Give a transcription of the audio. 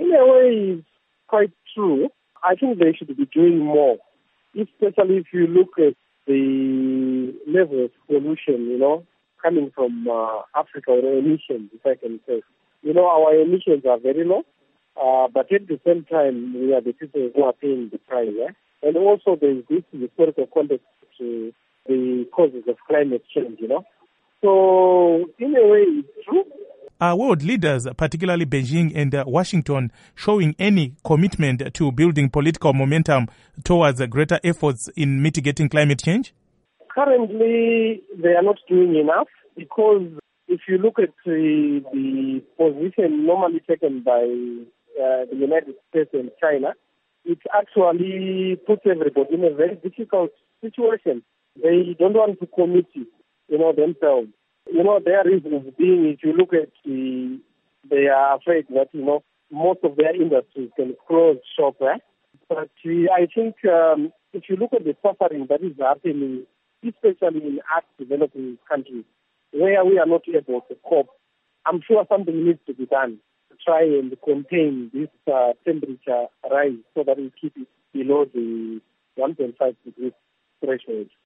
In a way, it's quite true. I think they should be doing more, especially if you look at the level of pollution, coming from Africa, or emissions, if I can say. Our emissions are very low, but at the same time, we are the people who are paying the price. And also, there is this historical context to the causes of climate change, So, in a way, it's true. Are world leaders, particularly Beijing and Washington, showing any commitment to building political momentum towards greater efforts in mitigating climate change? Currently, they are not doing enough because if you look at the position normally taken by the United States and China, it actually puts everybody in a very difficult situation. They don't want to commit, themselves. Their reasons being, if you look at they are afraid that, most of their industries can close shop. But I think if you look at the suffering that is happening, especially in developing countries, where we are not able to cope, I'm sure something needs to be done to try and contain this temperature rise so that we keep it below the 1.5 degrees threshold.